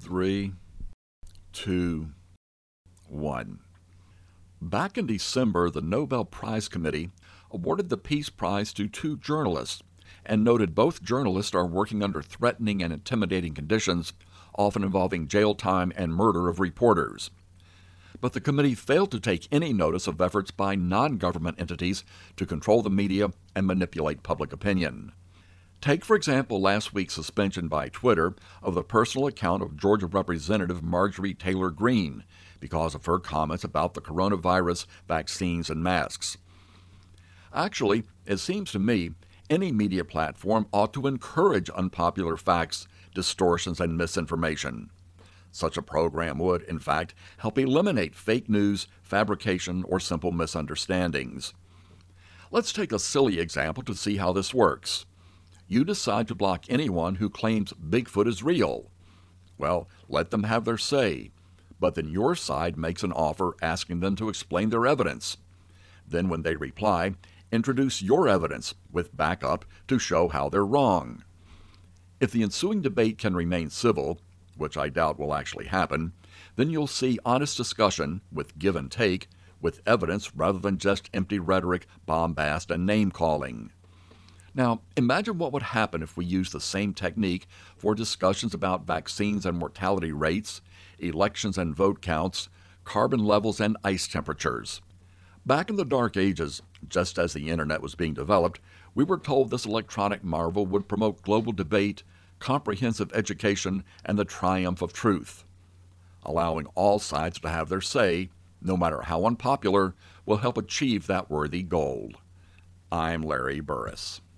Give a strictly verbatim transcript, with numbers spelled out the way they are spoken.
three, two, one. Back in December, the Nobel Prize Committee awarded the Peace Prize to two journalists and noted both journalists are working under threatening and intimidating conditions, often involving jail time and murder of reporters. But the committee failed to take any notice of efforts by non-government entities to control the media and manipulate public opinion. Take, for example, last week's suspension by Twitter of the personal account of Georgia Representative Marjorie Taylor Greene because of her comments about the coronavirus, vaccines, and masks. Actually, it seems to me any media platform ought to encourage unpopular facts, distortions, and misinformation. Such a program would, in fact, help eliminate fake news, fabrication, or simple misunderstandings. Let's take a silly example to see how this works. You decide to block anyone who claims Bigfoot is real. Well, let them have their say, but then your side makes an offer asking them to explain their evidence. Then when they reply, introduce your evidence with backup to show how they're wrong. If the ensuing debate can remain civil, which I doubt will actually happen, then you'll see honest discussion with give and take, with evidence rather than just empty rhetoric, bombast, and name-calling. Now, imagine what would happen if we used the same technique for discussions about vaccines and mortality rates, elections and vote counts, carbon levels, and ice temperatures. Back in the Dark Ages, just as the Internet was being developed, we were told this electronic marvel would promote global debate, comprehensive education, and the triumph of truth. Allowing all sides to have their say, no matter how unpopular, will help achieve that worthy goal. I'm Larry Burris.